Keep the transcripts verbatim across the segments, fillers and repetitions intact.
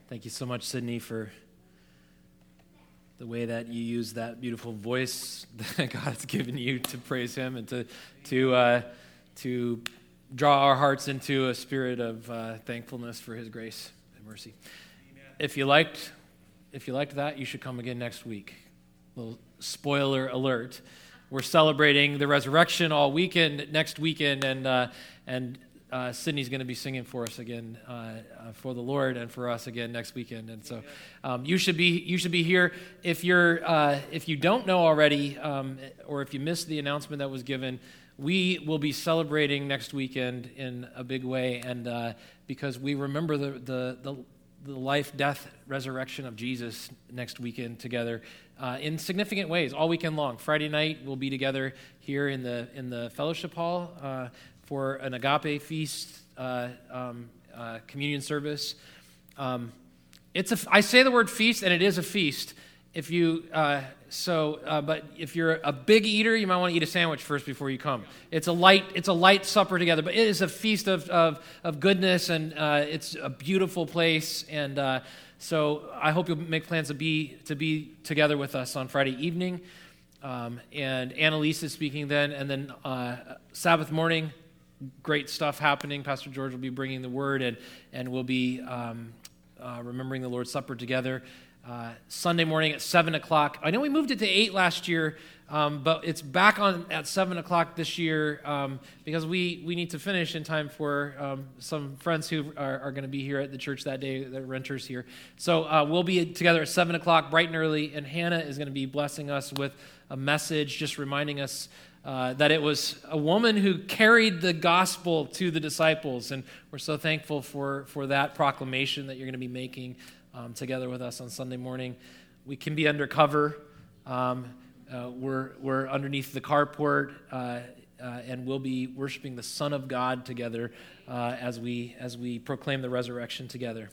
Thank you so much, Sydney, for the way that you use that beautiful voice that God has given you to praise Him and to to uh, to draw our hearts into a spirit of uh, thankfulness for His grace and mercy. Amen. If you liked, if you liked that, you should come again next week. Little spoiler alert: we're celebrating the resurrection all weekend next weekend, and uh, and. Uh, Sydney's going to be singing for us again, uh, uh, for the Lord and for us again next weekend, and so um, you should be you should be here. If you're uh, if you don't know already, um, or if you missed the announcement that was given, we will be celebrating next weekend in a big way, and uh, because we remember the the the, the life, death, resurrection of Jesus next weekend together uh, in significant ways all weekend long. Friday night we'll be together here in the in the fellowship hall. Uh, for an agape feast, uh, um, uh, communion service. Um, it's a, I say the word feast, and it is a feast. If you, uh, so, uh, but if you're a big eater, you might want to eat a sandwich first before you come. It's a light, it's a light supper together, but it is a feast of of, of goodness, and uh, it's a beautiful place. And uh, so, I hope you'll make plans to be to be together with us on Friday evening. Um, and Annalise is speaking then, and then uh, Sabbath morning. Great stuff happening. Pastor George will be bringing the word, and and we'll be um, uh, remembering the Lord's Supper together. Uh, Sunday morning at seven o'clock. I know we moved it to eight last year, um, but it's back on at seven o'clock this year um, because we, we need to finish in time for um, some friends who are, are going to be here at the church that day, the renters here. So uh, we'll be together at seven o'clock, bright and early, and Hannah is going to be blessing us with a message, just reminding us Uh, that it was a woman who carried the gospel to the disciples, and we're so thankful for, for that proclamation that you're going to be making um, together with us on Sunday morning. We can be undercover. Um, uh, we're we're underneath the carport, uh, uh, and we'll be worshiping the Son of God together uh, as we as we proclaim the resurrection together.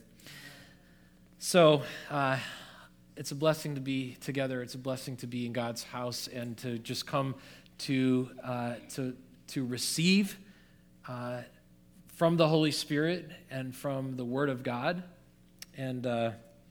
So. Uh, It's a blessing to be together. It's a blessing to be in God's house and to just come to uh, to to receive uh, from the Holy Spirit and from the Word of God. And uh,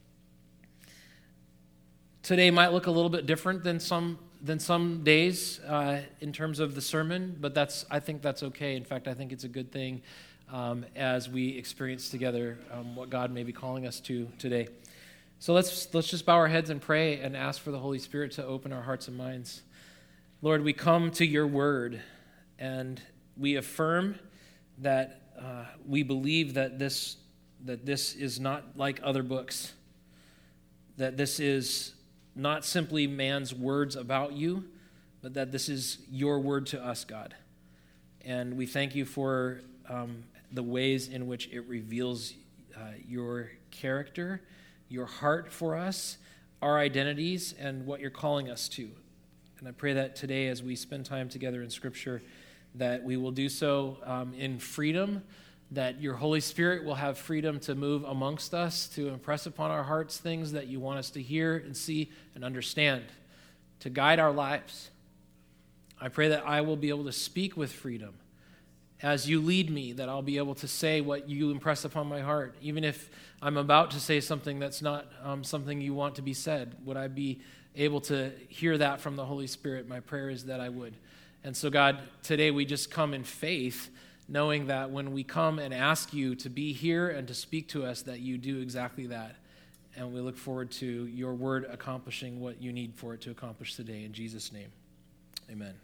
today might look a little bit different than some than some days uh, in terms of the sermon, but that's I think that's okay. In fact, I think it's a good thing um, as we experience together um, what God may be calling us to today. So let's let's just bow our heads and pray and ask for the Holy Spirit to open our hearts and minds. Lord, we come to your word, and we affirm that uh, we believe that this that this is not like other books, that this is not simply man's words about you, but that this is your word to us, God. And we thank you for um, the ways in which it reveals uh, your character, your heart for us, our identities, and what you're calling us to. And I pray that today as we spend time together in Scripture, that we will do so um, in freedom, that your Holy Spirit will have freedom to move amongst us, to impress upon our hearts things that you want us to hear and see and understand, to guide our lives. I pray that I will be able to speak with freedom. As you lead me, that I'll be able to say what you impress upon my heart. Even if I'm about to say something that's not um, something you want to be said, would I be able to hear that from the Holy Spirit? My prayer is that I would. And so, God, today we just come in faith, knowing that when we come and ask you to be here and to speak to us, that you do exactly that. And we look forward to your word accomplishing what you need for it to accomplish today. In Jesus' name, amen.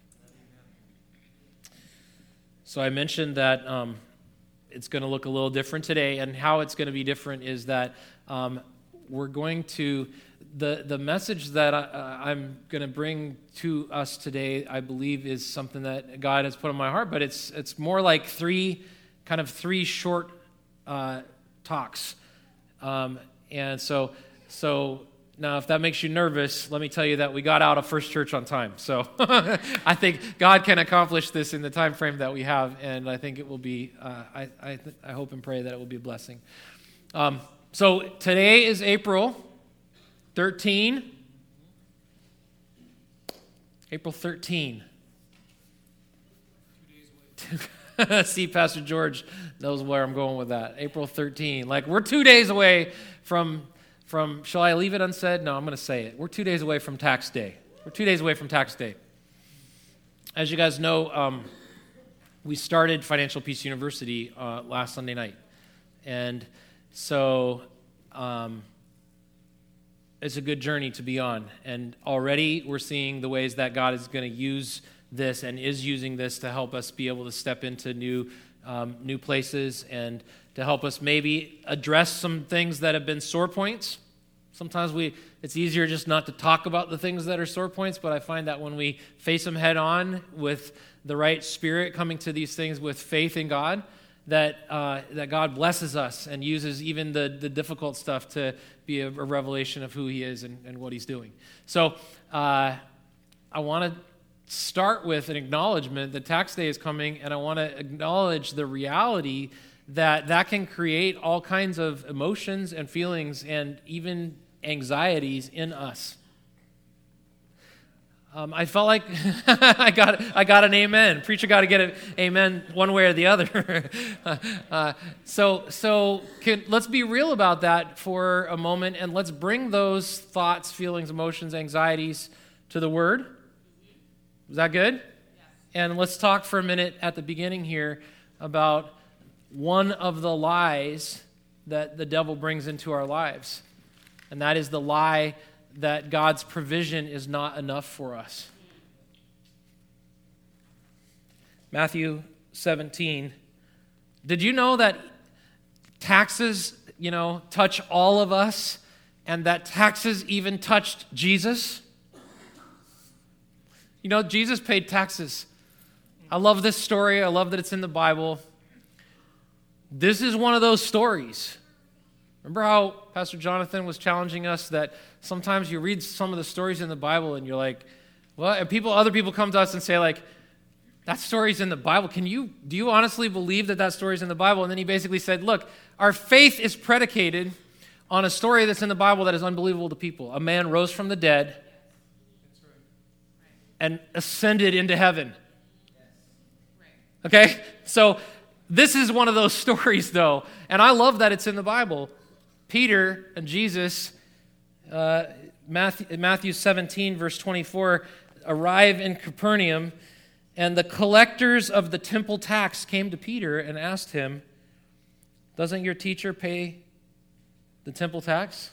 So I mentioned that um, it's going to look a little different today, and how it's going to be different is that um, we're going to, the, the message that I, uh, I'm going to bring to us today, I believe, is something that God has put on my heart, but it's it's more like three, kind of three short uh, talks. Um, and so, so now if that makes you nervous, let me tell you that we got out of First Church on time. So I think God can accomplish this in the time frame that we have, and I think it will be, uh, I I, th- I hope and pray that it will be a blessing. Um, so today is April thirteenth. April thirteenth. Two days away. See, Pastor George knows where I'm going with that. April thirteenth. Like, we're two days away from, from, shall I leave it unsaid? No, I'm going to say it. We're two days away from tax day. We're two days away from tax day. As you guys know, um, we started Financial Peace University uh, last Sunday night. And so um, it's a good journey to be on. And already we're seeing the ways that God is going to use this and is using this to help us be able to step into new um, new places and to help us maybe address some things that have been sore points. Sometimes we it's easier just not to talk about the things that are sore points, but I find that when we face them head on with the right spirit, coming to these things with faith in God, that uh, that God blesses us and uses even the, the difficult stuff to be a, a revelation of who he is and, and what he's doing. So uh, I want to start with an acknowledgement that tax day is coming, and I want to acknowledge the reality that that can create all kinds of emotions and feelings and even anxieties in us. Um, I felt like I got I got an amen. Preacher got to get an amen one way or the other. uh, so so can, let's be real about that for a moment, and let's bring those thoughts, feelings, emotions, anxieties to the Word. Is that good? Yes. And let's talk for a minute at the beginning here about one of the lies that the devil brings into our lives. And that is the lie that God's provision is not enough for us. Matthew seventeen. Did you know that taxes, you know, touch all of us, and that taxes even touched Jesus? You know, Jesus paid taxes. I love this story. I love that it's in the Bible. This is one of those stories. Remember how Pastor Jonathan was challenging us that sometimes you read some of the stories in the Bible and you're like, well, and people, other people come to us and say like, that story's in the Bible. Can you, do you honestly believe that that story's in the Bible? And then he basically said, look, our faith is predicated on a story that's in the Bible that is unbelievable to people. A man rose from the dead and ascended into heaven. Okay? So this is one of those stories, though. And I love that it's in the Bible. Peter and Jesus, uh, Matthew, Matthew seventeen, verse twenty-four, arrive in Capernaum, and the collectors of the temple tax came to Peter and asked him, doesn't your teacher pay the temple tax?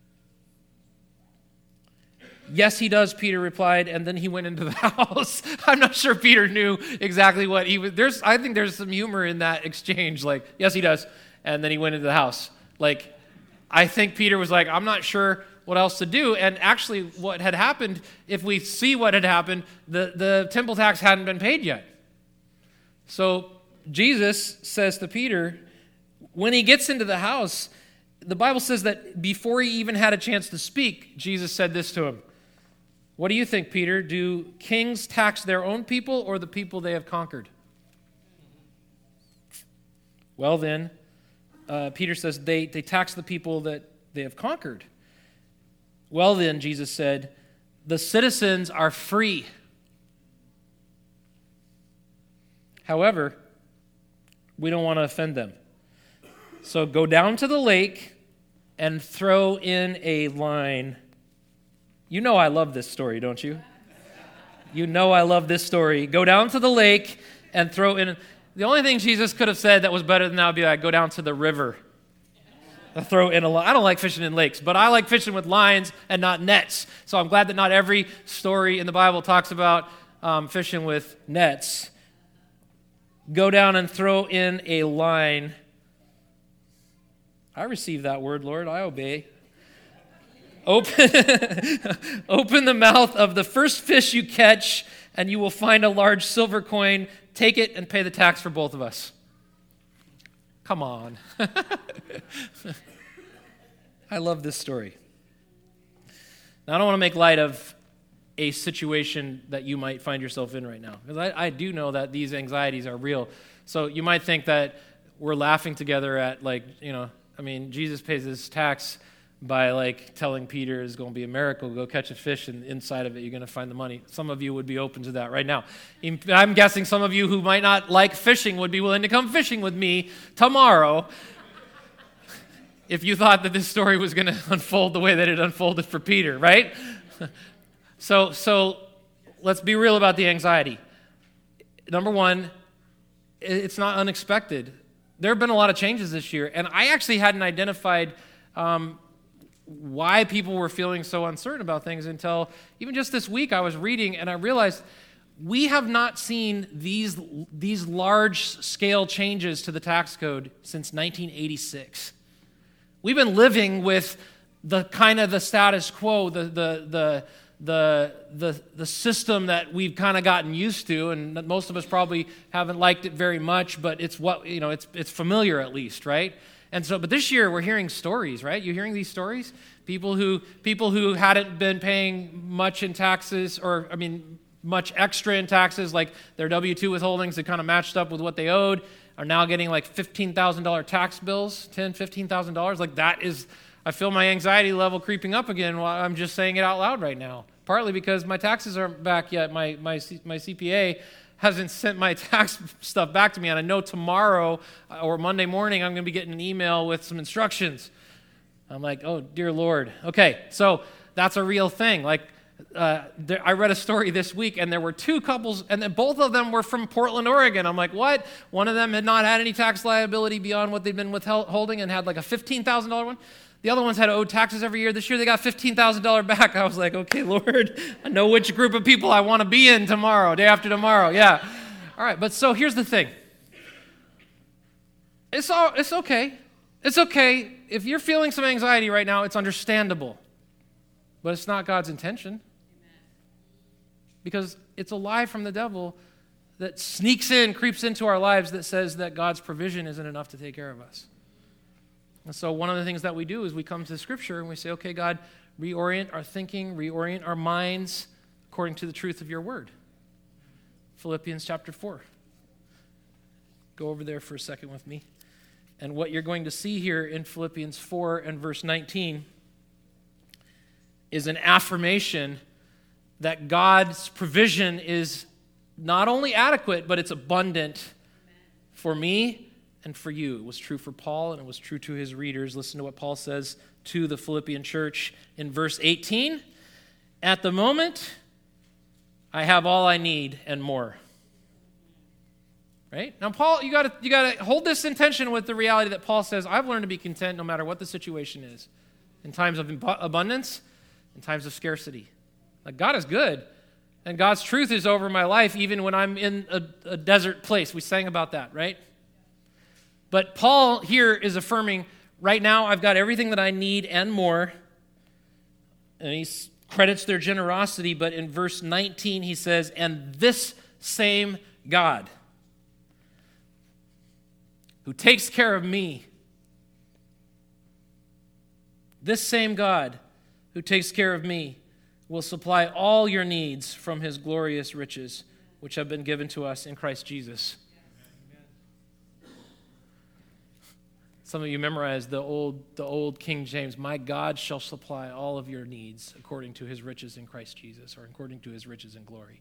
Yes, he does, Peter replied, and then he went into the house. I'm not sure Peter knew exactly what he was. There's, I think there's some humor in that exchange, like, yes, he does, and then he went into the house. Like, I think Peter was like, I'm not sure what else to do, and actually what had happened, if we see what had happened, the, the temple tax hadn't been paid yet. So Jesus says to Peter, when he gets into the house, the Bible says that before he even had a chance to speak, Jesus said this to him. What do you think, Peter? Do kings tax their own people or the people they have conquered? Well then, uh, Peter says they, they tax the people that they have conquered. Well then, Jesus said, the citizens are free. However, we don't want to offend them. So go down to the lake and throw in a line. You know I love this story, don't you? You know I love this story. Go down to the lake and throw in. The only thing Jesus could have said that was better than that would be like, go down to the river. I'll throw in a line. I don't like fishing in lakes, but I like fishing with lines and not nets. So I'm glad that not every story in the Bible talks about um, fishing with nets. Go down and throw in a line. I receive that word, Lord. I obey. Open, open the mouth of the first fish you catch, and you will find a large silver coin. Take it and pay the tax for both of us. Come on. I love this story. Now, I don't want to make light of a situation that you might find yourself in right now, because I, I do know that these anxieties are real. So you might think that we're laughing together at, like, you know, I mean, Jesus pays his tax by like telling Peter it's going to be a miracle, go catch a fish, and inside of it you're going to find the money. Some of you would be open to that right now. I'm guessing some of you who might not like fishing would be willing to come fishing with me tomorrow if you thought that this story was going to unfold the way that it unfolded for Peter, right? so, so let's be real about the anxiety. Number one, it's not unexpected. There have been a lot of changes this year, and I actually hadn't identified um, why people were feeling so uncertain about things until even just this week I was reading, and I realized we have not seen these, these large-scale changes to the tax code since nineteen eighty-six. We've been living with the kind of the status quo, the the the the the, the system that we've kind of gotten used to, and that most of us probably haven't liked it very much, but it's what, you know, it's it's familiar at least, right? And so, but this year we're hearing stories, right? You're hearing these stories? People who people who hadn't been paying much in taxes, or I mean, much extra in taxes, like their W two withholdings that kind of matched up with what they owed, are now getting like fifteen thousand dollars tax bills, ten thousand dollars, fifteen thousand dollars. Like that is, I feel my anxiety level creeping up again while I'm just saying it out loud right now. Partly because my taxes aren't back yet. My my my C P A hasn't sent my tax stuff back to me, and I know tomorrow or Monday morning I'm going to be getting an email with some instructions. I'm like, oh, dear Lord. Okay, so that's a real thing. Like, Uh, there, I read a story this week, and there were two couples, and then both of them were from Portland, Oregon. I'm like, what? One of them had not had any tax liability beyond what they'd been withholding and had like a fifteen thousand dollars one. The other ones had owed taxes every year. This year they got fifteen thousand dollars back. I was like, okay, Lord, I know which group of people I want to be in tomorrow, day after tomorrow. Yeah. All right, but so here's the thing. It's all, it's okay. It's okay. If you're feeling some anxiety right now, it's understandable. But it's not God's intention. Because it's a lie from the devil that sneaks in, creeps into our lives that says that God's provision isn't enough to take care of us. And so one of the things that we do is we come to the Scripture and we say, okay, God, reorient our thinking, reorient our minds according to the truth of your word. Philippians chapter four. Go over there for a second with me. And what you're going to see here in Philippians four and verse nineteen is an affirmation that God's provision is not only adequate, but it's abundant for me and for you. It was true for Paul, and it was true to his readers. Listen to what Paul says to the Philippian church in verse eighteen. At the moment, I have all I need and more. Right? Now, Paul, you got you got to hold this in tension with the reality that Paul says, I've learned to be content no matter what the situation is, in times of abundance, in times of scarcity. Like, God is good, and God's truth is over my life even when I'm in a, a desert place. We sang about that, right? But Paul here is affirming, right now I've got everything that I need and more, and he credits their generosity, but in verse nineteen he says, and this same God who takes care of me, this same God who takes care of me, will supply all your needs from his glorious riches, which have been given to us in Christ Jesus. Some of you memorized the old, the old King James, my God shall supply all of your needs according to his riches in Christ Jesus, or according to his riches in glory.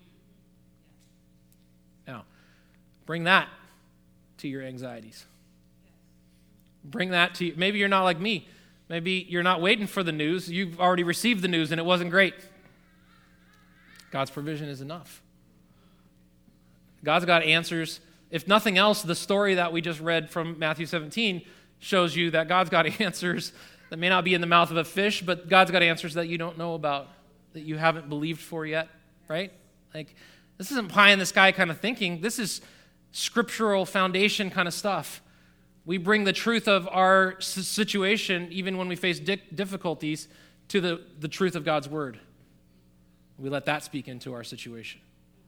Now, bring that to your anxieties. Bring that to you. Maybe you're not like me. Maybe you're not waiting for the news. You've already received the news and it wasn't great. God's provision is enough. God's got answers. If nothing else, the story that we just read from Matthew seventeen shows you that God's got answers that may not be in the mouth of a fish, but God's got answers that you don't know about, that you haven't believed for yet, right? Like, this isn't pie in the sky kind of thinking. This is scriptural foundation kind of stuff. We bring the truth of our situation, even when we face difficulties, to the, the truth of God's word. We let that speak into our situation.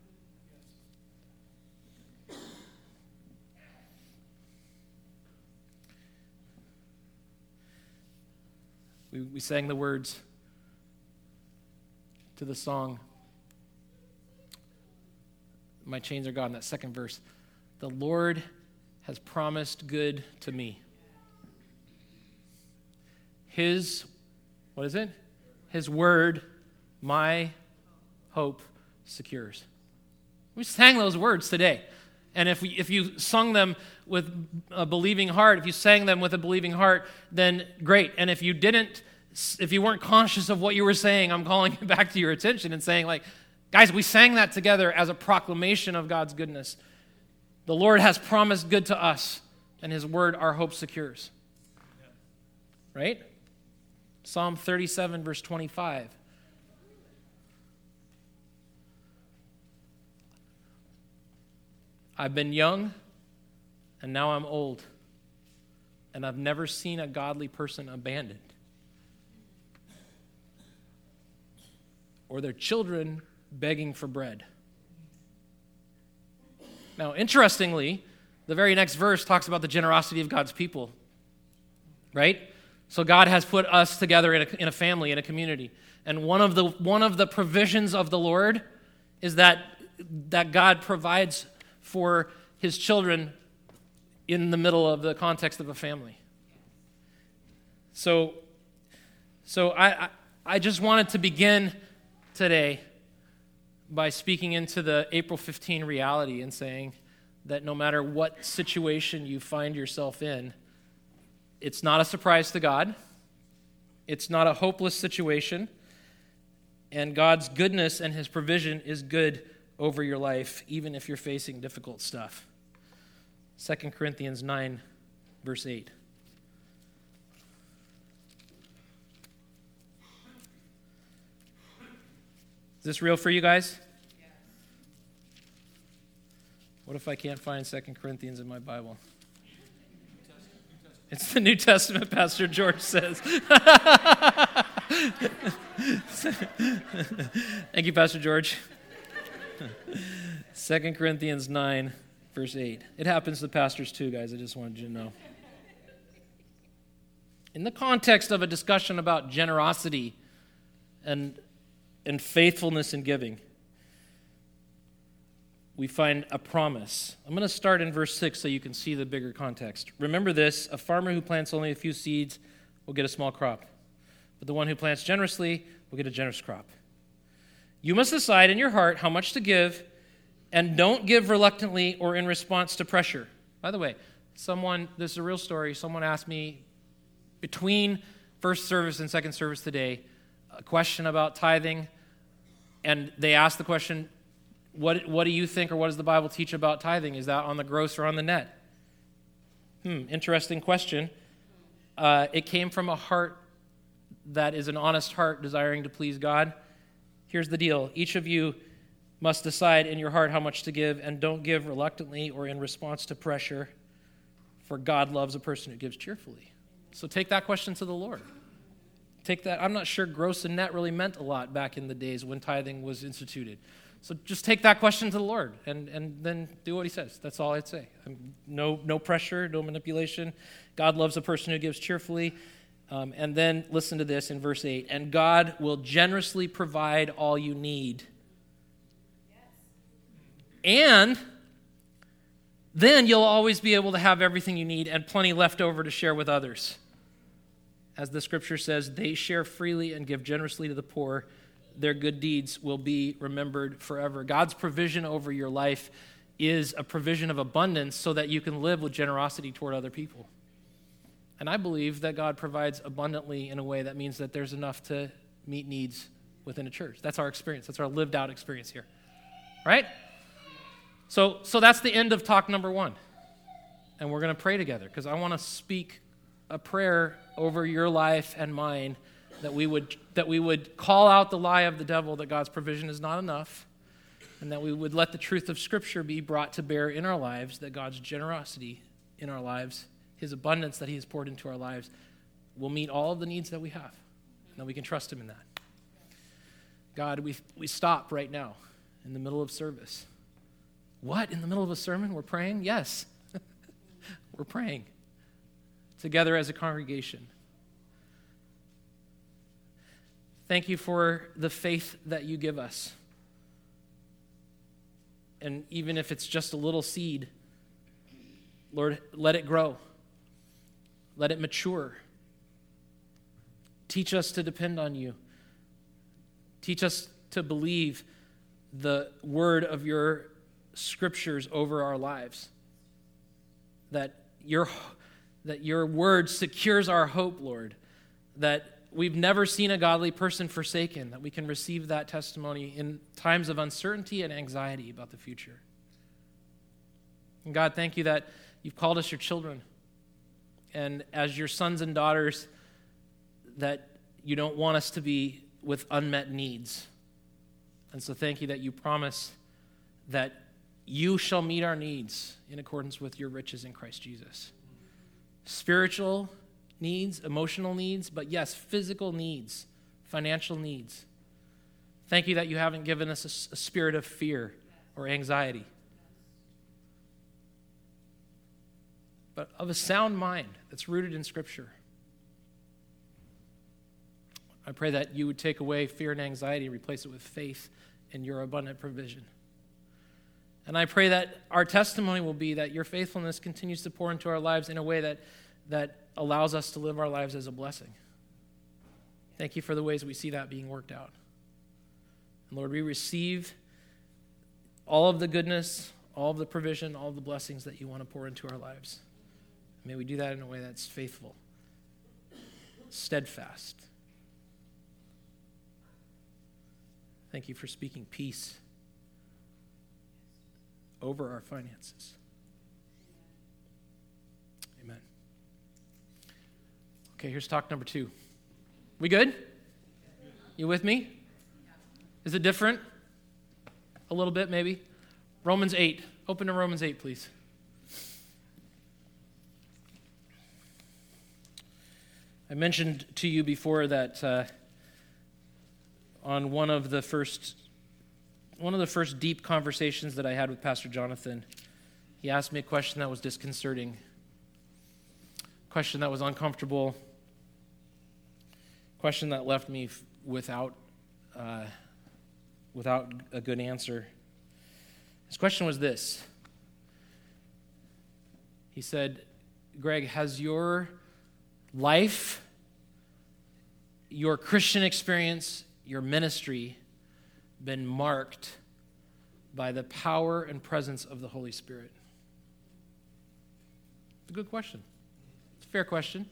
We, we sang the words to the song, My Chains Are Gone, that second verse. The Lord has promised good to me. His, what is it? His word, my hope secures. We sang those words today. And if we, if you sung them with a believing heart, if you sang them with a believing heart, then great. And if you didn't, if you weren't conscious of what you were saying, I'm calling it back to your attention and saying, like, guys, we sang that together as a proclamation of God's goodness. The Lord has promised good to us, and his word, our hope secures. Right? Psalm thirty-seven, verse twenty-five. I've been young, and now I'm old, and I've never seen a godly person abandoned, or their children begging for bread. Now, interestingly, the very next verse talks about the generosity of God's people, right? So God has put us together in a, in a family, in a community, and one of the one of the provisions of the Lord is that that God provides for his children in the middle of the context of a family. So, so I, I, I just wanted to begin today by speaking into the April fifteenth reality and saying that no matter what situation you find yourself in, it's not a surprise to God. It's not a hopeless situation. And God's goodness and his provision is good over your life, even if you're facing difficult stuff. Second Corinthians nine, verse eight. Is this real for you guys? Yes. What if I can't find Second Corinthians in my Bible? It's the New Testament, Pastor George says. Thank you, Pastor George. Second Corinthians nine, verse eight. It happens to pastors too, guys. I just wanted you to know. In the context of a discussion about generosity and, and faithfulness in giving, we find a promise. I'm going to start in verse six so you can see the bigger context. Remember this, a farmer who plants only a few seeds will get a small crop, but the one who plants generously will get a generous crop. You must decide in your heart how much to give, and don't give reluctantly or in response to pressure. By the way, someone, this is a real story, someone asked me between first service and second service today a question about tithing, and they asked the question, what, what do you think or what does the Bible teach about tithing? Is that on the gross or on the net? Hmm, interesting question. Uh, it came from a heart that is an honest heart desiring to please God. Here's the deal. Each of you must decide in your heart how much to give, and don't give reluctantly or in response to pressure, for God loves a person who gives cheerfully. So take that question to the Lord. Take that. I'm not sure gross and net really meant a lot back in the days when tithing was instituted. So just take that question to the Lord and, and then do what he says. That's all I'd say. No, no pressure, no manipulation. God loves a person who gives cheerfully. Um, and then listen to this in verse eight. And God will generously provide all you need. Yes. And then you'll always be able to have everything you need and plenty left over to share with others. As the scripture says, they share freely and give generously to the poor. Their good deeds will be remembered forever. God's provision over your life is a provision of abundance so that you can live with generosity toward other people. And I believe that God provides abundantly in a way that means that there's enough to meet needs within a church. That's our experience. That's our lived out experience here. Right? So, so that's the end of talk number one. And we're going to pray together because I want to speak a prayer over your life and mine that we would that we would call out the lie of the devil that God's provision is not enough, and that we would let the truth of Scripture be brought to bear in our lives, that God's generosity in our lives, his abundance that he has poured into our lives, will meet all of the needs that we have, and that we can trust him in that. God, we we stop right now in the middle of service. What? In the middle of a sermon? We're praying? Yes. We're praying together as a congregation. Thank you for the faith that you give us. And even if it's just a little seed, Lord, let it grow. Let it mature. teach us to depend on you. Teach us to believe the word of your scriptures over our lives. That your, that your word secures our hope, Lord. That we've never seen a godly person forsaken, that we can receive that testimony in times of uncertainty and anxiety about the future. And God, thank you that you've called us your children. And as your sons and daughters, that you don't want us to be with unmet needs. And so thank you that you promise that you shall meet our needs in accordance with your riches in Christ Jesus. Spiritual needs, emotional needs, but yes, physical needs, financial needs. Thank you that you haven't given us a, a spirit of fear or anxiety, but of a sound mind that's rooted in Scripture. I pray that you would take away fear and anxiety and replace it with faith in your abundant provision. And I pray that our testimony will be that your faithfulness continues to pour into our lives in a way that, that allows us to live our lives as a blessing. Thank you for the ways we see that being worked out. And Lord, we receive all of the goodness, all of the provision, all of the blessings that you want to pour into our lives. May we do that in a way that's faithful, steadfast. Thank you for speaking peace over our finances. Amen. Okay, here's talk number two. We good? You with me? Is it different? A little bit, maybe? Romans eight. Open to Romans eight, please. I mentioned to you before that uh, on one of the first one of the first deep conversations that I had with Pastor Jonathan, he asked me a question that was disconcerting, a question that was uncomfortable, a question that left me f- without uh, without a good answer. His question was this. He said, Greg, has your life, your Christian experience, your ministry been marked by the power and presence of the Holy Spirit? It's a good question. It's a fair question.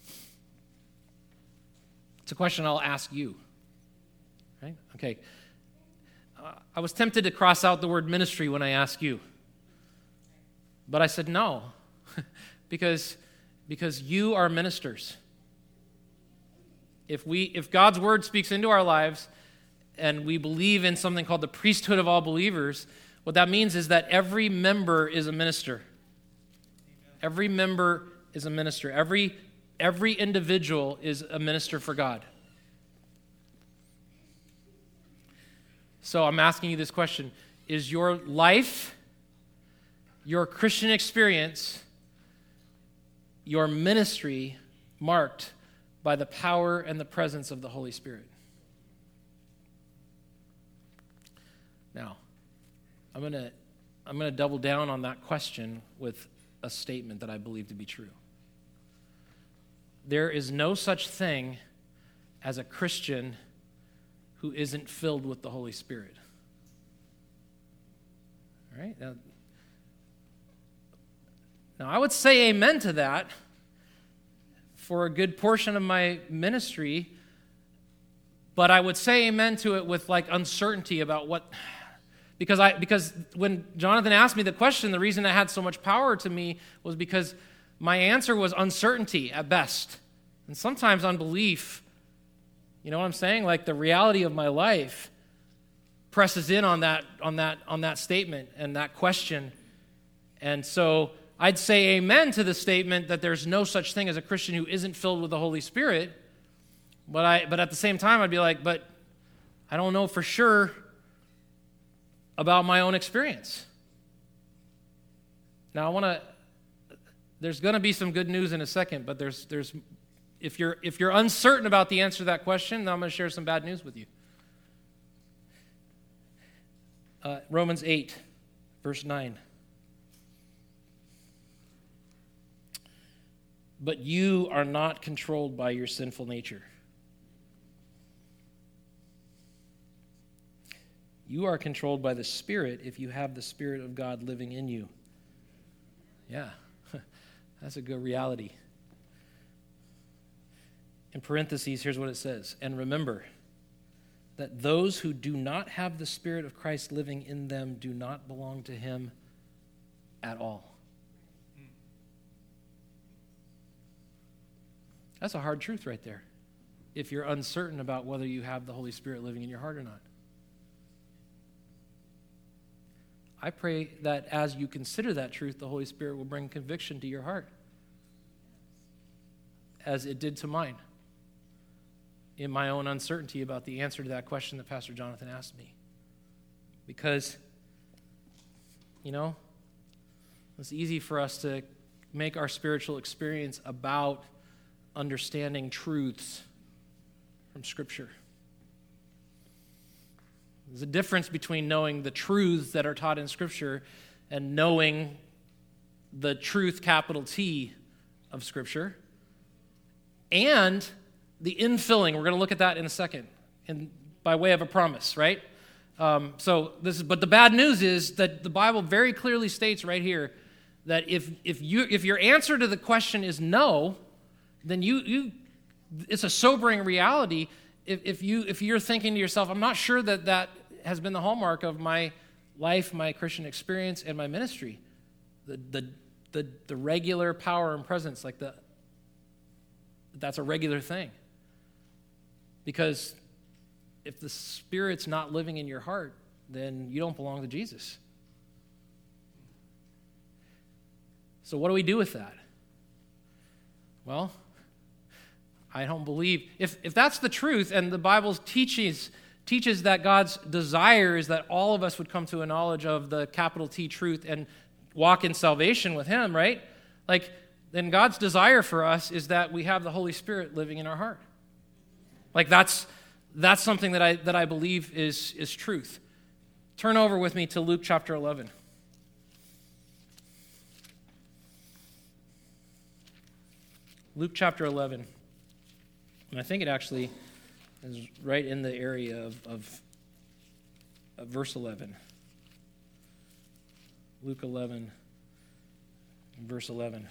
It's a question I'll ask you. Right? Okay. Uh, I was tempted to cross out the word ministry when I asked you. But I said no. because, because you are ministers. If we, if God's word speaks into our lives and we believe in something called the priesthood of all believers, what that means is that every member is a minister. Every member is a minister. Every, every individual is a minister for God. So I'm asking you this question. Is your life, your Christian experience, your ministry marked by the power and the presence of the Holy Spirit? Now, I'm going to I'm going to double down on that question with a statement that I believe to be true. There is no such thing as a Christian who isn't filled with the Holy Spirit. All right? Now, now I would say amen to that for a good portion of my ministry, but I would say amen to it with like uncertainty about what, because I because when Jonathan asked me the question, the reason it had so much power to me was because my answer was uncertainty at best, and sometimes unbelief. You know what I'm saying? Like the reality of my life presses in on that on that on that statement and that question, and so I'd say amen to the statement that there's no such thing as a Christian who isn't filled with the Holy Spirit. But I, but at the same time, I'd be like, but I don't know for sure about my own experience. Now, I want to. There's going to be some good news in a second, but there's there's if you're if you're uncertain about the answer to that question, then I'm going to share some bad news with you. Uh, Romans eight, verse nine. But you are not controlled by your sinful nature. You are controlled by the Spirit if you have the Spirit of God living in you. Yeah, that's a good reality. In parentheses, here's what it says. And remember that those who do not have the Spirit of Christ living in them do not belong to him at all. That's a hard truth right there, if you're uncertain about whether you have the Holy Spirit living in your heart or not. I pray that as you consider that truth, the Holy Spirit will bring conviction to your heart, as it did to mine, in my own uncertainty about the answer to that question that Pastor Jonathan asked me. Because, you know, it's easy for us to make our spiritual experience about understanding truths from Scripture. There's a difference between knowing the truths that are taught in Scripture and knowing the truth, capital T, of Scripture, and the infilling. We're going to look at that in a second, in, by way of a promise, right? Um, so this is, but the bad news is that the Bible very clearly states right here that if if you if your answer to the question is no, then you you it's a sobering reality. If if you if you're thinking to yourself, I'm not sure that that has been the hallmark of my life, my Christian experience, and my ministry, the the the, the regular power and presence, like the that's a regular thing. Because if the Spirit's not living in your heart, then you don't belong to Jesus. So what do we do with that? Well, I don't believe, if, if that's the truth, and the Bible teaches, teaches that God's desire is that all of us would come to a knowledge of the capital T truth and walk in salvation with him, right? Like, then God's desire for us is that we have the Holy Spirit living in our heart. Like that's that's something that I that I believe is, is truth. Turn over with me to Luke chapter eleven. Luke chapter eleven. And I think it actually is right in the area of, of, of verse eleven. Luke eleven, verse eleven.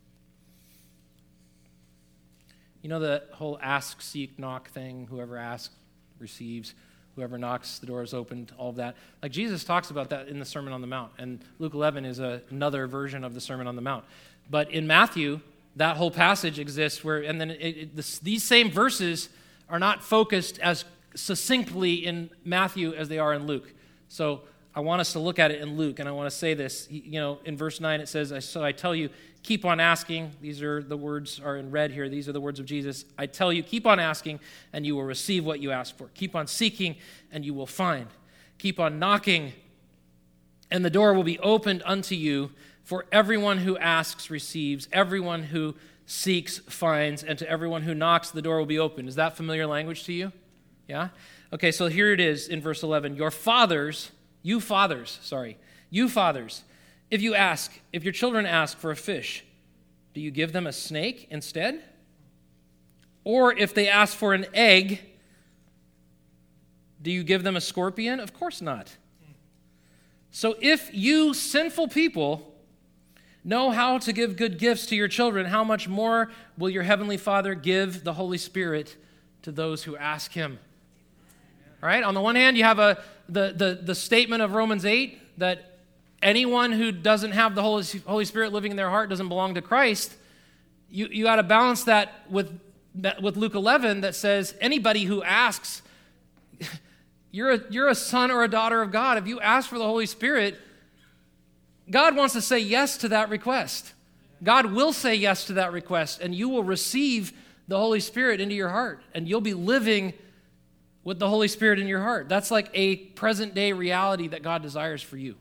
You know the whole ask, seek, knock thing? Whoever asks, receives. Whoever knocks, the door is opened, all of that. Like Jesus talks about that in the Sermon on the Mount. And Luke eleven is a, another version of the Sermon on the Mount. But in Matthew, that whole passage exists where, and then it, it, this, these same verses are not focused as succinctly in Matthew as they are in Luke. So I want us to look at it in Luke, and I want to say this. You know, in verse nine it says, so I tell you, keep on asking. These are the words are in red here. These are the words of Jesus. I tell you, keep on asking, and you will receive what you ask for. Keep on seeking, and you will find. Keep on knocking, and the door will be opened unto you. For everyone who asks receives. Everyone who seeks finds. And to everyone who knocks, the door will be opened. Is that familiar language to you? Yeah? Okay, so here it is in verse eleven. Your fathers... You fathers, sorry, you fathers, if you ask, if your children ask for a fish, do you give them a snake instead? Or if they ask for an egg, do you give them a scorpion? Of course not. So if you sinful people know how to give good gifts to your children, how much more will your heavenly Father give the Holy Spirit to those who ask him? All right, on the one hand, you have a the, the, the statement of Romans eight that anyone who doesn't have the Holy, Holy Spirit living in their heart doesn't belong to Christ. You you got to balance that with with Luke eleven that says anybody who asks, you're a, you're a son or a daughter of God. If you ask for the Holy Spirit, God wants to say yes to that request. God will say yes to that request, and you will receive the Holy Spirit into your heart, and you'll be living with the Holy Spirit in your heart. That's like a present-day reality that God desires for you.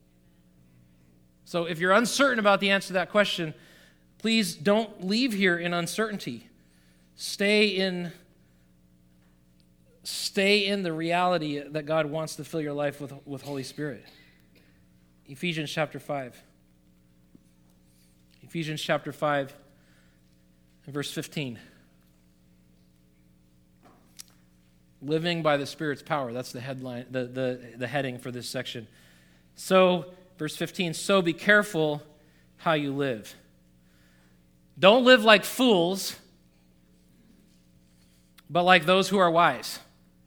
So if you're uncertain about the answer to that question, please don't leave here in uncertainty. Stay in, stay in the reality that God wants to fill your life with, with Holy Spirit. Ephesians chapter five. Ephesians chapter five and verse fifteen. living by the Spirit's power. That's the headline, the, the, the heading for this section. So, verse fifteen, so be careful how you live. Don't live like fools, but like those who are wise.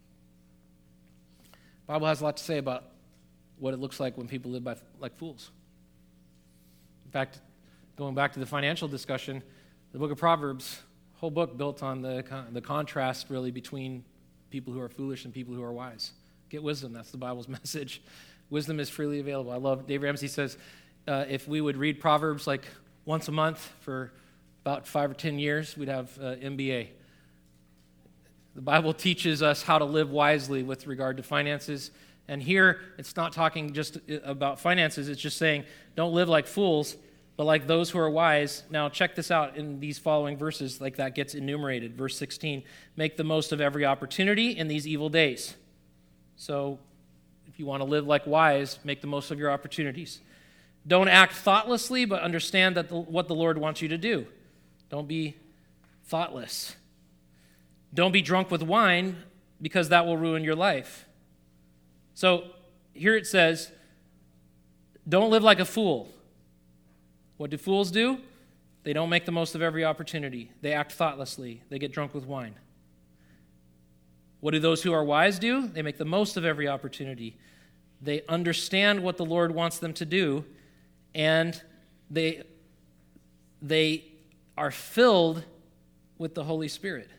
The Bible has a lot to say about what it looks like when people live by, like fools. In fact, going back to the financial discussion, the book of Proverbs, whole book built on the, the contrast really between people who are foolish and people who are wise. Get wisdom. That's the Bible's message. Wisdom is freely available. I love, Dave Ramsey says, uh, if we would read Proverbs like once a month for about five or ten years, we'd have uh, M B A. The Bible teaches us how to live wisely with regard to finances. And here, it's not talking just about finances. It's just saying, don't live like fools, but like those who are wise. Now, check this out in these following verses, like that gets enumerated. Verse sixteen, make the most of every opportunity in these evil days. So, if you want to live like wise, make the most of your opportunities. Don't act thoughtlessly, but understand that the, what the Lord wants you to do. Don't be thoughtless. Don't be drunk with wine, because that will ruin your life. So, here it says, don't live like a fool. What do fools do? They don't make the most of every opportunity. They act thoughtlessly. They get drunk with wine. What do those who are wise do? They make the most of every opportunity. They understand what the Lord wants them to do, and they, they are filled with the Holy Spirit.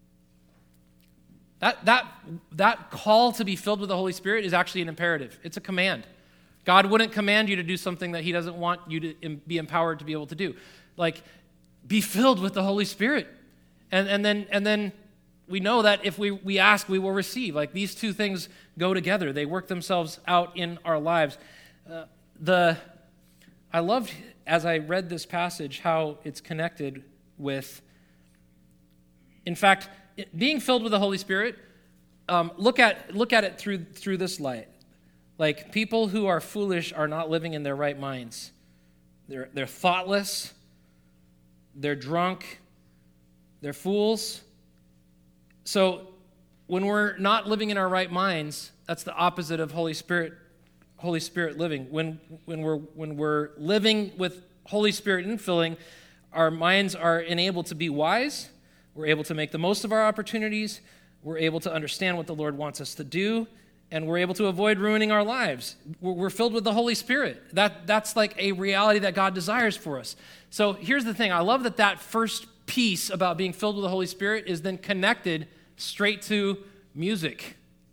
That, that, that call to be filled with the Holy Spirit is actually an imperative. It's a command. God wouldn't command you to do something that he doesn't want you to be empowered to be able to do. Like, be filled with the Holy Spirit. And, and, then, and then we know that if we, we ask, we will receive. Like, these two things go together. They work themselves out in our lives. Uh, the I loved, as I read this passage, how it's connected with, in fact, being filled with the Holy Spirit, um, look at look at it through through this light. Like, people who are foolish are not living in their right minds. They're they're thoughtless. They're drunk. They're fools. So, when we're not living in our right minds, that's the opposite of Holy Spirit. Holy Spirit living. When when we're when we're living with Holy Spirit infilling, our minds are enabled to be wise. We're able to make the most of our opportunities. We're able to understand what the Lord wants us to do, and we're able to avoid ruining our lives. We're filled with the Holy Spirit. That, that's like a reality that God desires for us. So here's the thing. I love that that first piece about being filled with the Holy Spirit is then connected straight to music.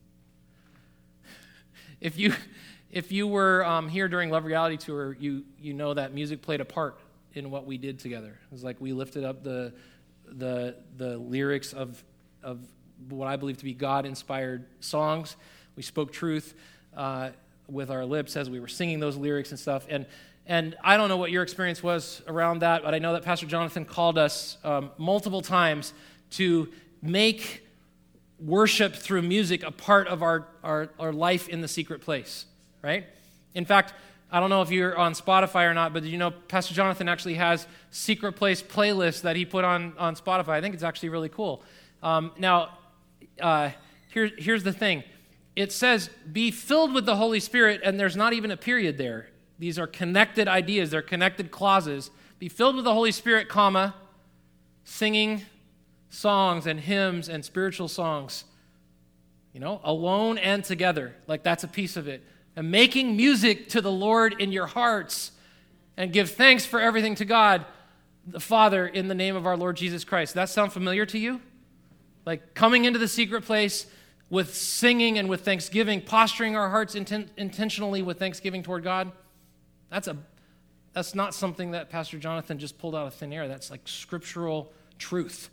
If you if you were um, here during Love Reality Tour, you you know that music played a part in what we did together. It was like we lifted up the the the lyrics of of what I believe to be God-inspired songs. We spoke truth uh, with our lips as we were singing those lyrics and stuff. And and I don't know what your experience was around that, but I know that Pastor Jonathan called us um, multiple times to make worship through music a part of our, our, our life in the secret place, right? In fact, I don't know if you're on Spotify or not, but did you know Pastor Jonathan actually has secret place playlists that he put on, on Spotify? I think it's actually really cool. Um, now, uh, here, here's the thing. It says, be filled with the Holy Spirit, and there's not even a period there. These are connected ideas. They're connected clauses. Be filled with the Holy Spirit, comma, singing songs and hymns and spiritual songs. You know, alone and together. Like, that's a piece of it. And making music to the Lord in your hearts, and give thanks for everything to God, the Father, in the name of our Lord Jesus Christ. Does that sound familiar to you? Like coming into the secret place with singing and with thanksgiving, posturing our hearts inten- intentionally with thanksgiving toward God. That's a that's not something that Pastor Jonathan just pulled out of thin air. That's like scriptural truth.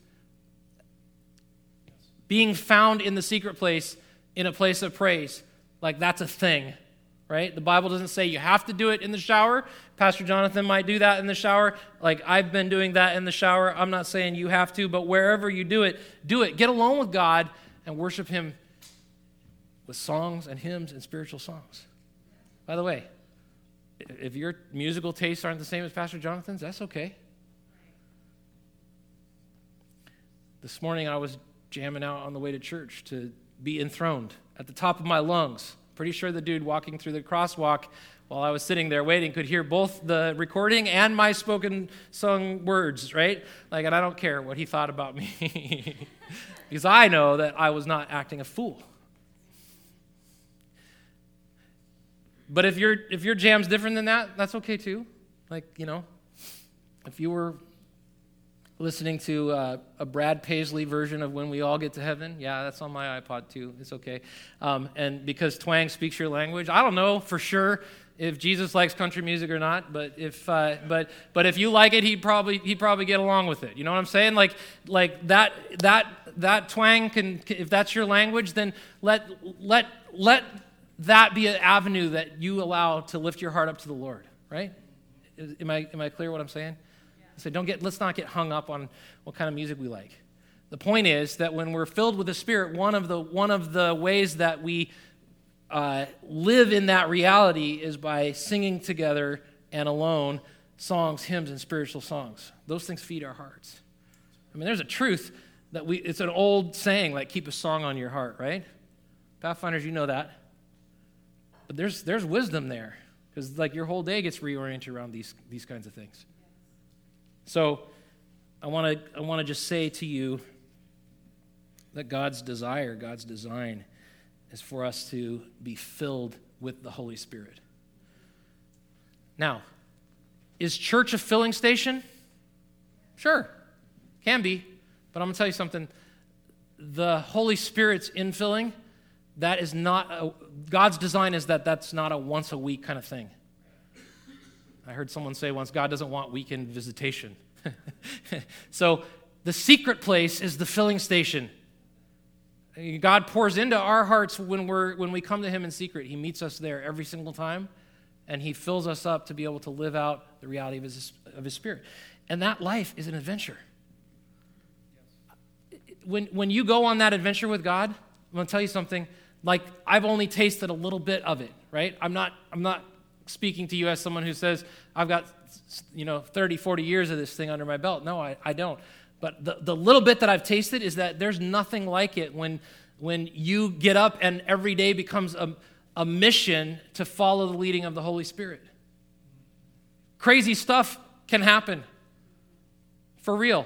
Being found in the secret place, in a place of praise, like that's a thing, right? The Bible doesn't say you have to do it in the shower. Pastor Jonathan might do that in the shower. Like, I've been doing that in the shower. I'm not saying you have to, but wherever you do it, do it. Get alone with God and worship him with songs and hymns and spiritual songs. By the way, if your musical tastes aren't the same as Pastor Jonathan's, that's okay. This morning I was jamming out on the way to church to be enthroned at the top of my lungs. Pretty sure the dude walking through the crosswalk while I was sitting there waiting could hear both the recording and my spoken sung words, right? Like, and I don't care what he thought about me because I know that I was not acting a fool. But if your if your jam's different than that, that's okay too. Like, you know, if you were listening to uh, a Brad Paisley version of When We All Get to Heaven, yeah, that's on my iPod too. It's okay. Um, and because twang speaks your language, I don't know for sure if Jesus likes country music or not, but if uh, but but if you like it, he'd probably he'd probably get along with it. You know what I'm saying? Like like that that that twang can, if that's your language, then let let let that be an avenue that you allow to lift your heart up to the Lord, right? Is, am I am I clear what I'm saying? Yeah. So don't get let's not get hung up on what kind of music we like. The point is that when we're filled with the Spirit, one of the one of the ways that we uh, live in that reality is by singing together and alone songs, hymns, and spiritual songs. Those things feed our hearts. I mean, there's a truth that we. It's an old saying, like keep a song on your heart, right? Pathfinders, you know that. But there's there's wisdom there, because like your whole day gets reoriented around these these kinds of things. So I want to I want to just say to you that God's desire, God's design, is for us to be filled with the Holy Spirit. Now, is church a filling station? Sure, can be, but I'm gonna tell you something. The Holy Spirit's infilling. That is not, a, God's design is that that's not a once a week kind of thing. I heard someone say once, God doesn't want weekend visitation. So the secret place is the filling station. God pours into our hearts when we're when we come to him in secret. He meets us there every single time, and he fills us up to be able to live out the reality of his, of his Spirit. And that life is an adventure. When, when you go on that adventure with God, I'm going to tell you something. Like, I've only tasted a little bit of it, right? I'm not I'm not speaking to you as someone who says, I've got, you know, thirty, forty years of this thing under my belt. No, I, I don't. But the, the little bit that I've tasted is that there's nothing like it when when you get up and every day becomes a, a mission to follow the leading of the Holy Spirit. Crazy stuff can happen. For real.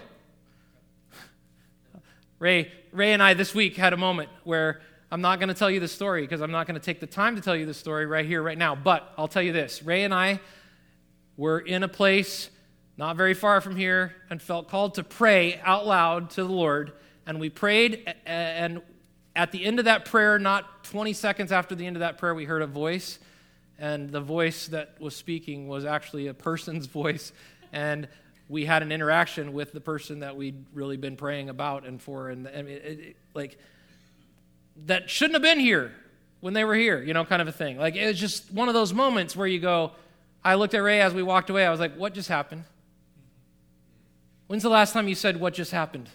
Ray, Ray and I this week had a moment where I'm not going to tell you the story because I'm not going to take the time to tell you the story right here, right now. But I'll tell you this. Ray and I were in a place not very far from here and felt called to pray out loud to the Lord. And we prayed, and at the end of that prayer, not twenty seconds after the end of that prayer, we heard a voice. And the voice that was speaking was actually a person's voice. And we had an interaction with the person that we'd really been praying about and for. And, and it, it, like... that shouldn't have been here when they were here, you know, kind of a thing. Like, it was just one of those moments where you go, I looked at Ray as we walked away. I was like, what just happened? When's the last time you said, what just happened?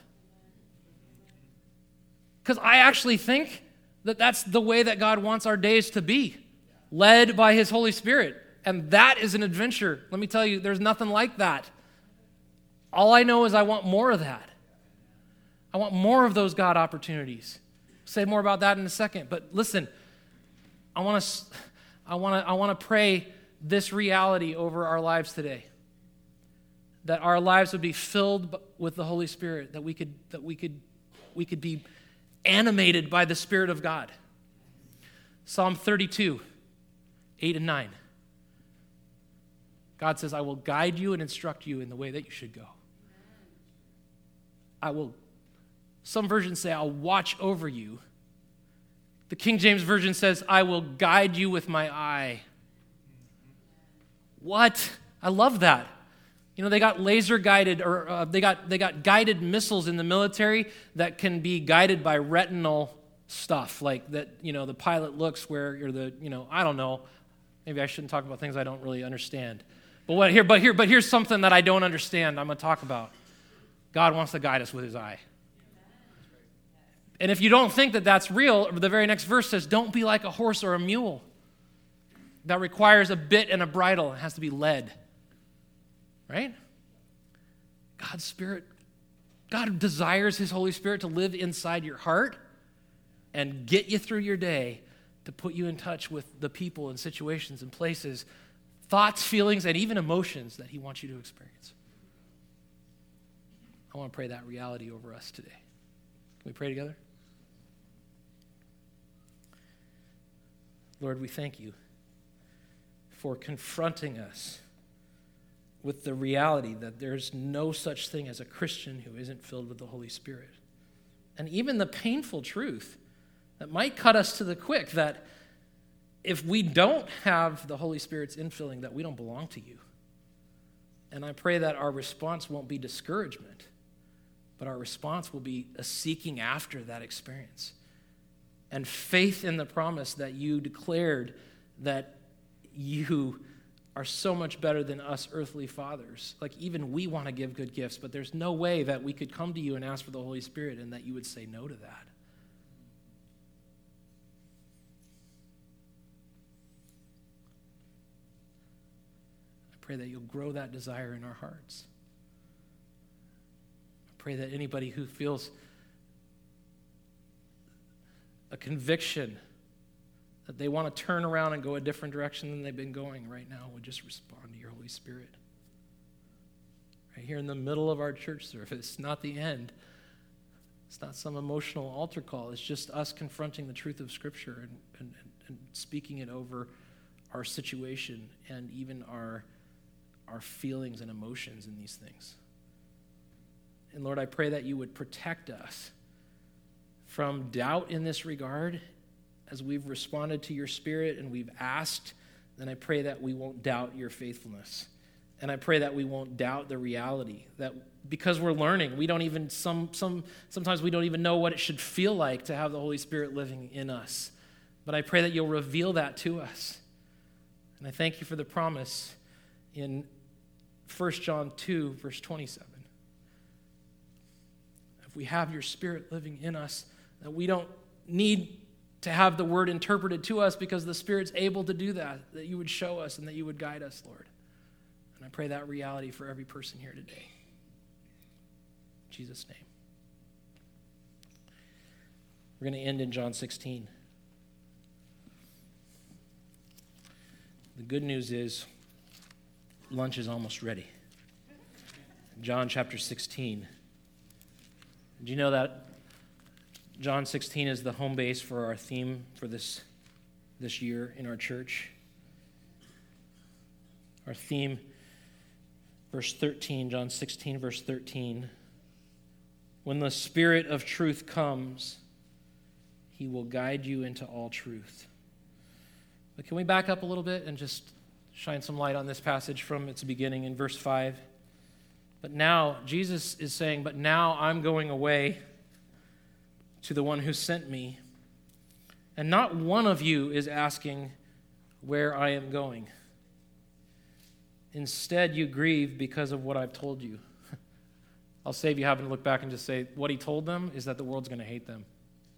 Because I actually think that that's the way that God wants our days to be, led by his Holy Spirit. And that is an adventure. Let me tell you, there's nothing like that. All I know is I want more of that. I want more of those God opportunities. Say more about that in a second. But listen, I want to I want to I want to pray this reality over our lives today. That our lives would be filled with the Holy Spirit, that we could that we could we could be animated by the Spirit of God. Psalm thirty-two, eight and nine. God says, I will guide you and instruct you in the way that you should go. I will Some versions say, I'll watch over you. The King James Version says, I will guide you with my eye. What? I love that. You know, they got laser guided, or uh, they got they got guided missiles in the military that can be guided by retinal stuff, like that. You know, the pilot looks where, or the you know, I don't know. Maybe I shouldn't talk about things I don't really understand. But what here? But here, but here's something that I don't understand. I'm going to talk about. God wants to guide us with His eye. And if you don't think that that's real, the very next verse says, "Don't be like a horse or a mule that requires a bit and a bridle and has to be led." Right? God's Spirit, God desires His Holy Spirit to live inside your heart. and get you through your day, to put you in touch with the people and situations and places, thoughts, feelings, and even emotions that he wants you to experience. I want to pray that reality over us today. Can we pray together? Lord, we thank you for confronting us with the reality that there's no such thing as a Christian who isn't filled with the Holy Spirit. And even the painful truth that might cut us to the quick, that if we don't have the Holy Spirit's infilling, that we don't belong to you. And I pray that our response won't be discouragement, but our response will be a seeking after that experience and faith in the promise that you declared that you are so much better than us earthly fathers. Like, even we want to give good gifts, but there's no way that we could come to you and ask for the Holy Spirit and that you would say no to that. I pray that you'll grow that desire in our hearts. I pray that anybody who feels a conviction that they want to turn around and go a different direction than they've been going right now would just respond to your Holy Spirit. Right here in the middle of our church service, not the end. It's not some emotional altar call. It's just us confronting the truth of Scripture and, and, and speaking it over our situation and even our, our feelings and emotions in these things. And Lord, I pray that you would protect us from doubt in this regard. As we've responded to your Spirit and we've asked, then I pray that we won't doubt your faithfulness. And I pray that we won't doubt the reality that because we're learning, we don't even, some, some, sometimes we don't even know what it should feel like to have the Holy Spirit living in us. But I pray that you'll reveal that to us. And I thank you for the promise in First John two, verse twenty-seven. If we have your Spirit living in us, that we don't need to have the word interpreted to us because the Spirit's able to do that, that you would show us and that you would guide us, Lord. And I pray that reality for every person here today. In Jesus' name. We're going to end in John sixteen. The good news is lunch is almost ready. John chapter sixteen. Did you know that John sixteen is the home base for our theme for this, this year in our church? Our theme, verse thirteen, John sixteen, verse thirteen. When the Spirit of truth comes, he will guide you into all truth. But can we back up a little bit and just shine some light on this passage from its beginning in verse five? But now, Jesus is saying, but now I'm going away to the one who sent me, and not one of you is asking where I am going. Instead, you grieve because of what I've told you. I'll save you having to look back and just say, what he told them is that the world's going to hate them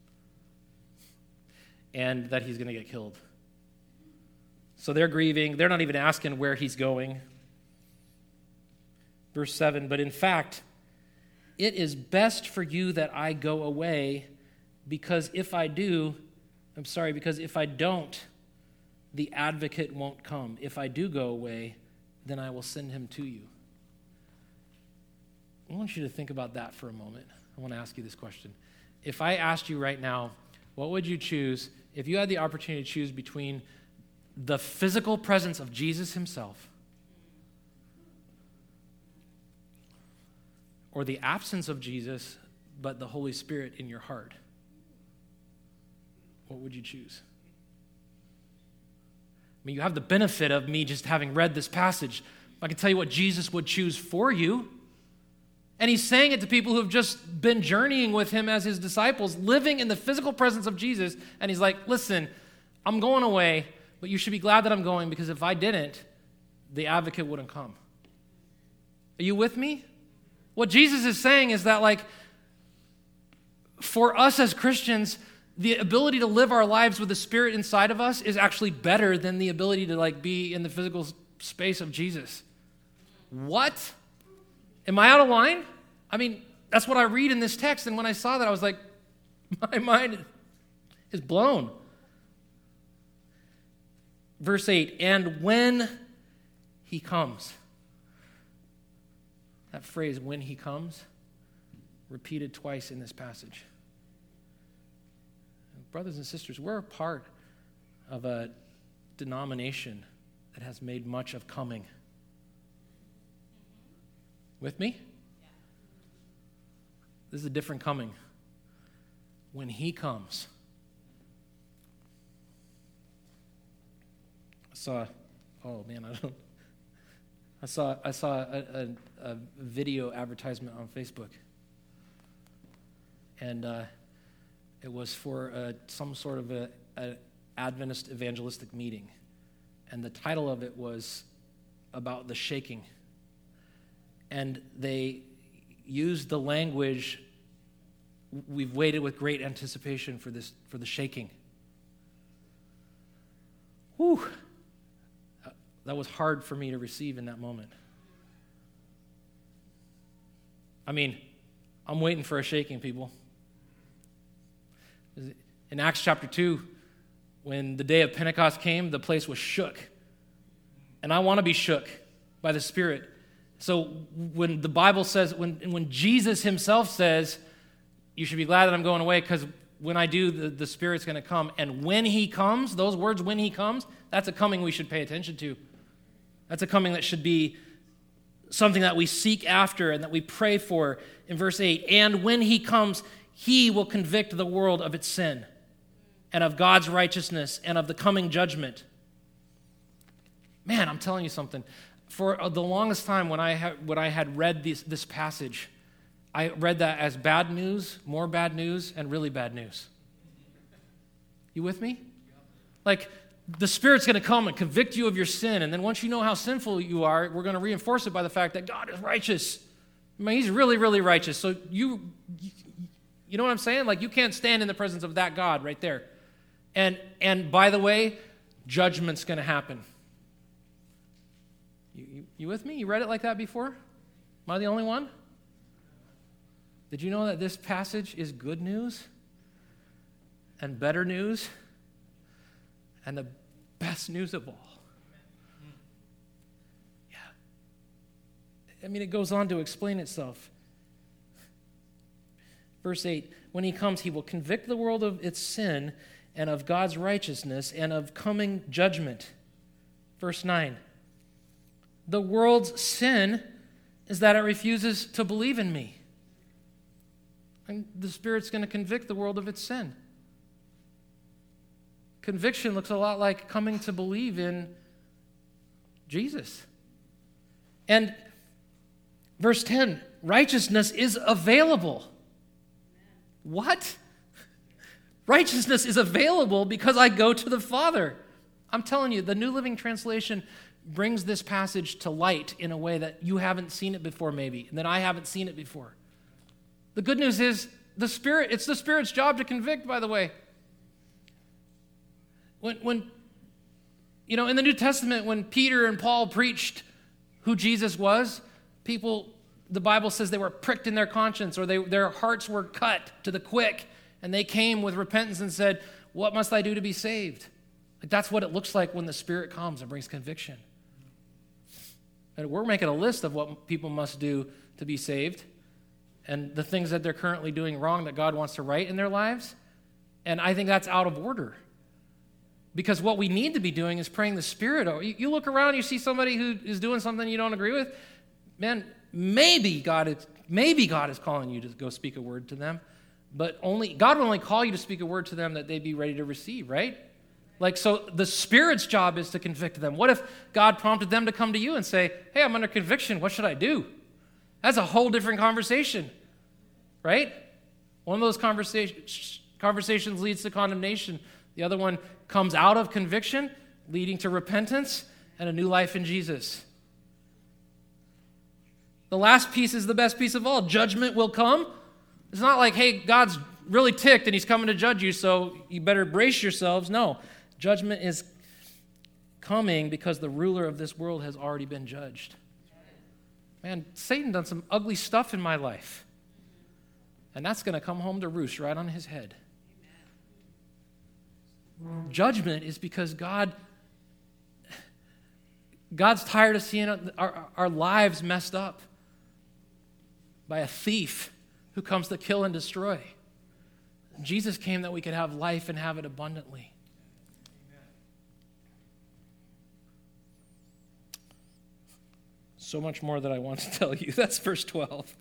and that he's going to get killed. So they're grieving. They're not even asking where he's going. Verse seven, but in fact, it is best for you that I go away, because if I do, I'm sorry, because if I don't, the advocate won't come. If I do go away, then I will send him to you. I want you to think about that for a moment. I want to ask you this question. If I asked you right now, what would you choose if you had the opportunity to choose between the physical presence of Jesus himself or the absence of Jesus, but the Holy Spirit in your heart? What would you choose? I mean, you have the benefit of me just having read this passage. I can tell you what Jesus would choose for you. And he's saying it to people who have just been journeying with him as his disciples, living in the physical presence of Jesus. And he's like, listen, I'm going away, but you should be glad that I'm going, because if I didn't, the advocate wouldn't come. Are you with me? What Jesus is saying is that, like, for us as Christians, the ability to live our lives with the Spirit inside of us is actually better than the ability to, like, be in the physical space of Jesus. What? Am I out of line? I mean, that's what I read in this text, and when I saw that, I was like, my mind is blown. Verse eight, and when he comes. That phrase, when he comes, repeated twice in this passage. Brothers and sisters, we're a part of a denomination that has made much of coming. With me? This is a different coming. When he comes. I saw, oh man, I don't, I saw I saw a, a, a video advertisement on Facebook. And uh, it was for uh, some sort of a, a Adventist evangelistic meeting. And the title of it was about the shaking. And they used the language, we've waited with great anticipation for this, for the shaking. Whew. That was hard for me to receive in that moment. I mean, I'm waiting for a shaking, people. In Acts chapter two, when the day of Pentecost came, the place was shook. And I want to be shook by the Spirit. So when the Bible says, when, when Jesus himself says, you should be glad that I'm going away because when I do, the, the Spirit's going to come. And when he comes, those words, when he comes, that's a coming we should pay attention to. That's a coming that should be something that we seek after and that we pray for in verse eight. And when he comes, he will convict the world of its sin and of God's righteousness and of the coming judgment. Man, I'm telling you something. For the longest time when I had, when I had read this, this passage, I read that as bad news, more bad news, and really bad news. You with me? Like, the Spirit's going to come and convict you of your sin, and then once you know how sinful you are, we're going to reinforce it by the fact that God is righteous. I mean, he's really, really righteous. So you, you know what I'm saying? Like, you can't stand in the presence of that God right there. And, and by the way, judgment's going to happen. You, you, you with me? You read it like that before? Am I the only one? Did you know that this passage is good news and better news and the best news of all? Yeah. I mean, it goes on to explain itself. Verse eight, when he comes, he will convict the world of its sin and of God's righteousness and of coming judgment. Verse nine, the world's sin is that it refuses to believe in me. And the Spirit's going to convict the world of its sin. Conviction looks a lot like coming to believe in Jesus. And verse ten, righteousness is available. What? Righteousness is available because I go to the Father. I'm telling you, the New Living Translation brings this passage to light in a way that you haven't seen it before maybe, and that I haven't seen it before. The good news is the Spirit, it's the Spirit's job to convict, by the way. When, when, you know, in the New Testament, when Peter and Paul preached who Jesus was, people, the Bible says they were pricked in their conscience, or they, their hearts were cut to the quick, and they came with repentance and said, what must I do to be saved? Like, that's what it looks like when the Spirit comes and brings conviction. And we're making a list of what people must do to be saved, and the things that they're currently doing wrong that God wants to right in their lives. And I think that's out of order. Because what we need to be doing is praying the Spirit over. You, you look around, you see somebody who is doing something you don't agree with, man, maybe God is, maybe God is calling you to go speak a word to them, but only God will only call you to speak a word to them that they be ready to receive, right? Like, so the Spirit's job is to convict them. What if God prompted them to come to you and say, hey, I'm under conviction, what should I do? That's a whole different conversation, right? One of those conversations conversations leads to condemnation. The other one comes out of conviction, leading to repentance and a new life in Jesus. The last piece is the best piece of all. Judgment will come. It's not like, hey, God's really ticked and he's coming to judge you, so you better brace yourselves. No, judgment is coming because the ruler of this world has already been judged. Man, Satan done some ugly stuff in my life. And that's going to come home to roost right on his head. judgment is because God, God's tired of seeing our, our lives messed up by a thief who comes to kill and destroy. Jesus came that we could have life and have it abundantly. So much more that I want to tell you. That's verse twelve.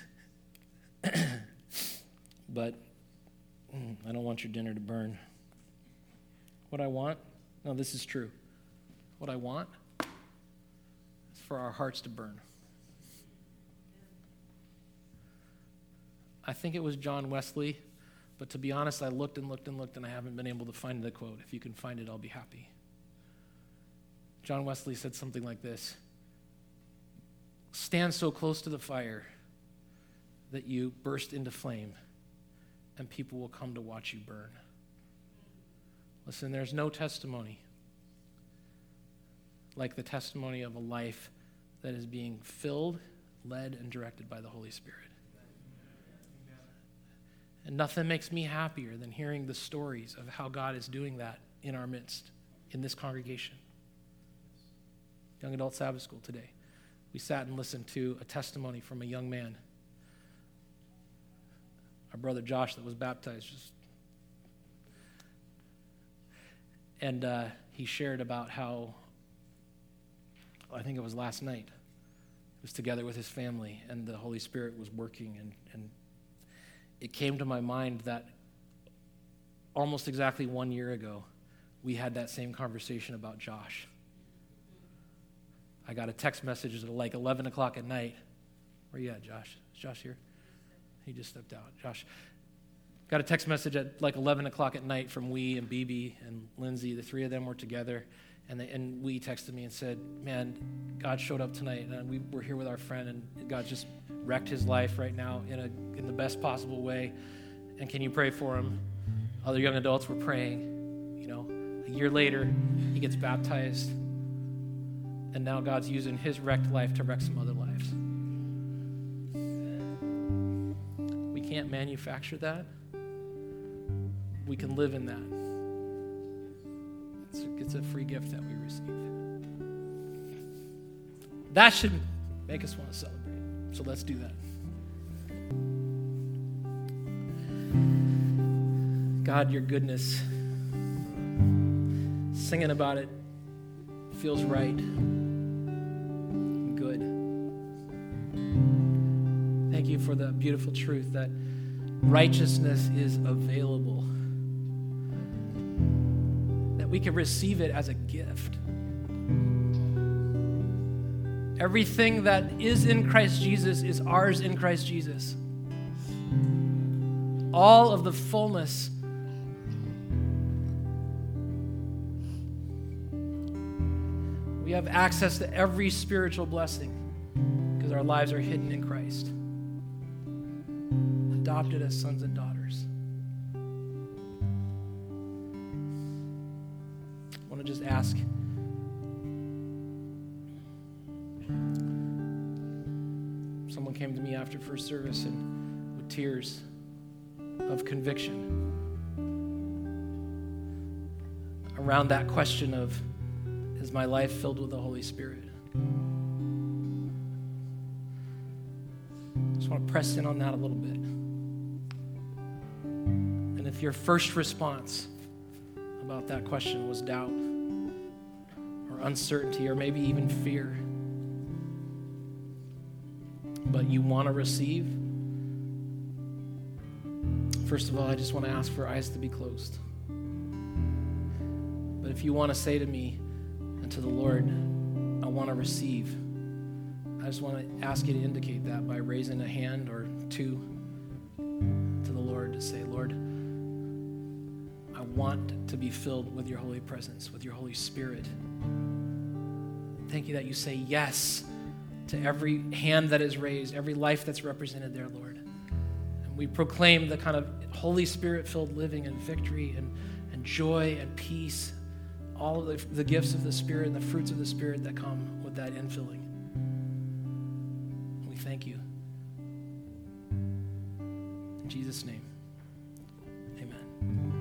But I don't want your dinner to burn. What I want, no, this is true. What I want is for our hearts to burn. I think it was John Wesley, but to be honest, I looked and looked and looked and I haven't been able to find the quote. If you can find it, I'll be happy. John Wesley said something like this: stand so close to the fire that you burst into flame, and people will come to watch you burn. Listen, there's no testimony like the testimony of a life that is being filled, led, and directed by the Holy Spirit. And nothing makes me happier than hearing the stories of how God is doing that in our midst, in this congregation. Young Adult Sabbath School today, we sat and listened to a testimony from a young man, our brother Josh, that was baptized. Just, and uh, he shared about how, I think it was last night, he was together with his family, and the Holy Spirit was working, and, and it came to my mind that almost exactly one year ago, we had that same conversation about Josh. I got a text message at like eleven o'clock at night. Where you at, Josh? Is Josh here? He just stepped out. Josh. Got a text message at like eleven o'clock at night from Wee and B B and Lindsay. The three of them were together. And, they, and Wee texted me and said, man, God showed up tonight. And we were here with our friend, and God just wrecked his life right now in, a, in the best possible way. And can you pray for him? Other young adults were praying. You know, a year later, he gets baptized. And now God's using his wrecked life to wreck some other lives. We can't manufacture that. We can live in that. It's a, it's a free gift that we receive. That should make us want to celebrate. So let's do that. God, your goodness, singing about it feels right. Good. Thank you for the beautiful truth that righteousness is available, that we can receive it as a gift. Everything that is in Christ Jesus is ours in Christ Jesus. All of the fullness. We have access to every spiritual blessing because our lives are hidden in Christ. Adopted as sons and daughters. I want to just ask, someone came to me after first service and with tears of conviction around that question of, is my life filled with the Holy Spirit? I just want to press in on that a little bit. And if your first response about that question was doubt or uncertainty or maybe even fear, but you want to receive, first of all, I just want to ask for eyes to be closed. But if you want to say to me and to the Lord, I want to receive, I just want to ask you to indicate that by raising a hand or two to the Lord to say, Lord, I want to be filled with your holy presence, with your Holy Spirit. Thank you that you say yes to every hand that is raised, every life that's represented there, Lord. And we proclaim the kind of Holy Spirit-filled living and victory and, and joy and peace, all of the, the gifts of the Spirit and the fruits of the Spirit that come with that infilling. We thank you. In Jesus' name, amen.